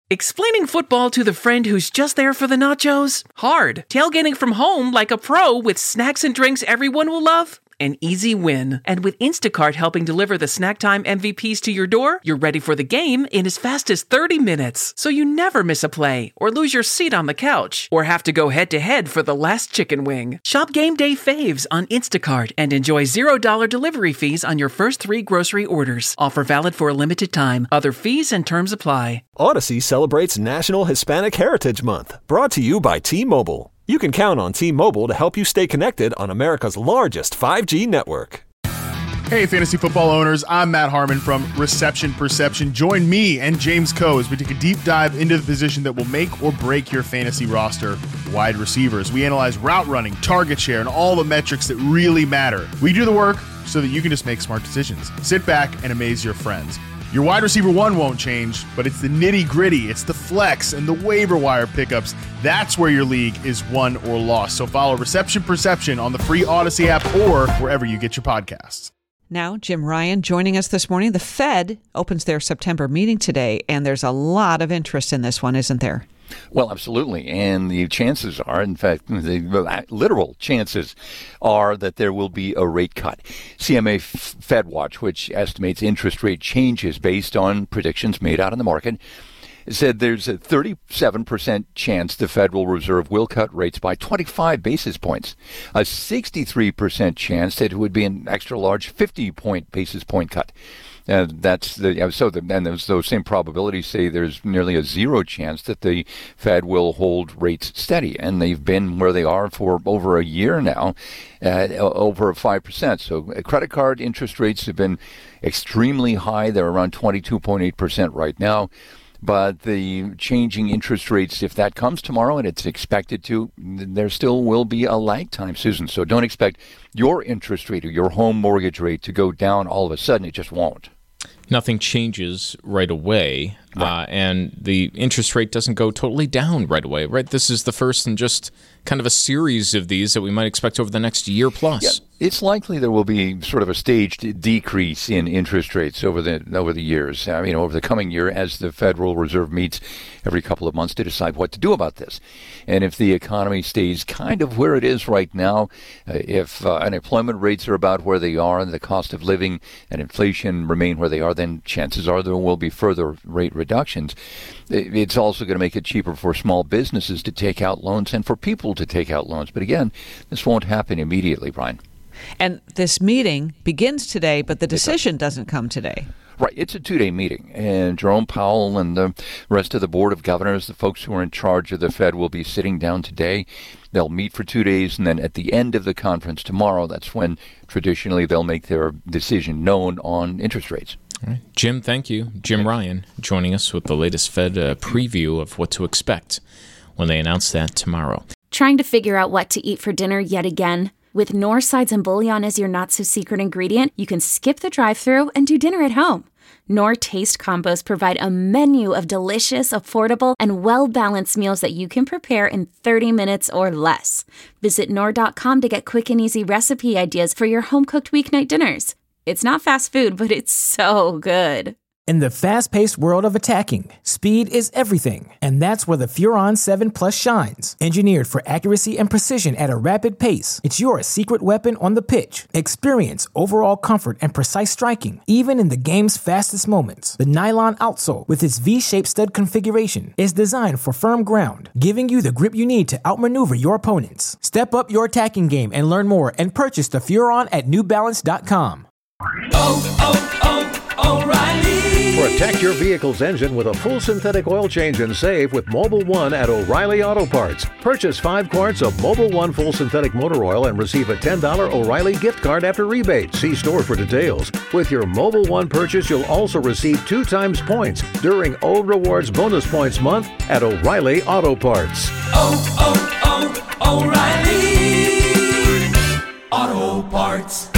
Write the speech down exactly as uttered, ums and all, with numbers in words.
Explaining football to the friend who's just there for the nachos? Hard. Tailgating from home like a pro with snacks and drinks everyone will love? An easy win. And with Instacart helping deliver the snack time M V Ps to your door, you're ready for the game in as fast as thirty minutes. So you never miss a play, or lose your seat on the couch, or have to go head-to-head for the last chicken wing. Shop Game Day Faves on Instacart and enjoy zero dollars delivery fees on your first three grocery orders. Offer valid for a limited time. Other fees and terms apply. Odyssey celebrates National Hispanic Heritage Month, brought to you by T-Mobile. You can count on T-Mobile to help you stay connected on America's largest five G network. Hey, fantasy football owners. I'm Matt Harmon from Reception Perception. Join me and James Coe as we take a deep dive into the position that will make or break your fantasy roster, wide receivers. We analyze route running, target share, and all the metrics that really matter. We do the work so that you can just make smart decisions. Sit back and amaze your friends. Your wide receiver one won't change, but it's the nitty-gritty, it's the flex and the waiver wire pickups. That's where your league is won or lost. So follow Reception Perception on the free Odyssey app or wherever you get your podcasts. Now, Jim Ryan joining us this morning. The Fed opens their September meeting today, and there's a lot of interest in this one, isn't there? Well, absolutely. And the chances are, in fact, the literal chances are that there will be a rate cut. C M A FedWatch, which estimates interest rate changes based on predictions made out in the market, said there's a thirty-seven percent chance the Federal Reserve will cut rates by twenty-five basis points, a sixty-three percent chance that it would be an extra large fifty point basis point cut. Uh, that's the so the, and those, those same probabilities say there's nearly a zero chance that the Fed will hold rates steady, and they've been where they are for over a year now, at over five percent. So credit card interest rates have been extremely high. They're around twenty-two point eight percent right now. But the changing interest rates, if that comes tomorrow, and it's expected to, there still will be a lag time, Susan. So don't expect your interest rate or your home mortgage rate to go down all of a sudden. It just won't. Nothing changes right away, right. Uh, and the interest rate doesn't go totally down right away, right? This is the first in just kind of a series of these that we might expect over the next year plus. Yeah. It's likely there will be sort of a staged decrease in interest rates over the over the years, I mean, over the coming year as the Federal Reserve meets every couple of months to decide what to do about this. And if the economy stays kind of where it is right now, uh, if uh, unemployment rates are about where they are and the cost of living and inflation remain where they are, then chances are there will be further rate reductions. It's also going to make it cheaper for small businesses to take out loans and for people to take out loans. But again, this won't happen immediately, Brian. And this meeting begins today, but the decision doesn't come today. Right. It's a two-day meeting, and Jerome Powell and the rest of the Board of Governors, the folks who are in charge of the Fed, will be sitting down today. They'll meet for two days, and then at the end of the conference tomorrow, that's when traditionally they'll make their decision known on interest rates. All right. Jim, thank you. Jim Ryan joining us with the latest Fed uh, preview of what to expect when they announce that tomorrow. Trying to figure out what to eat for dinner yet again? With Knorr Sides and Bouillon as your not-so-secret ingredient, you can skip the drive-thru and do dinner at home. Knorr Taste Combos provide a menu of delicious, affordable, and well-balanced meals that you can prepare in thirty minutes or less. Visit Knorr dot com to get quick and easy recipe ideas for your home-cooked weeknight dinners. It's not fast food, but it's so good. In the fast-paced world of attacking, speed is everything, and that's where the Furon seven Plus shines. Engineered for accuracy and precision at a rapid pace, it's your secret weapon on the pitch. Experience overall comfort and precise striking, even in the game's fastest moments. The nylon outsole, with its V-shaped stud configuration, is designed for firm ground, giving you the grip you need to outmaneuver your opponents. Step up your attacking game and learn more, and purchase the Furon at New Balance dot com. Oh, oh, oh, O'Reilly. Protect your vehicle's engine with a full synthetic oil change and save with Mobil one at O'Reilly Auto Parts. Purchase five quarts of Mobil one full synthetic motor oil and receive a ten dollars O'Reilly gift card after rebate. See store for details. With your Mobil one purchase, you'll also receive two times points during O Rewards Bonus Points Month at O'Reilly Auto Parts. Oh, oh, oh, O'Reilly Auto Parts.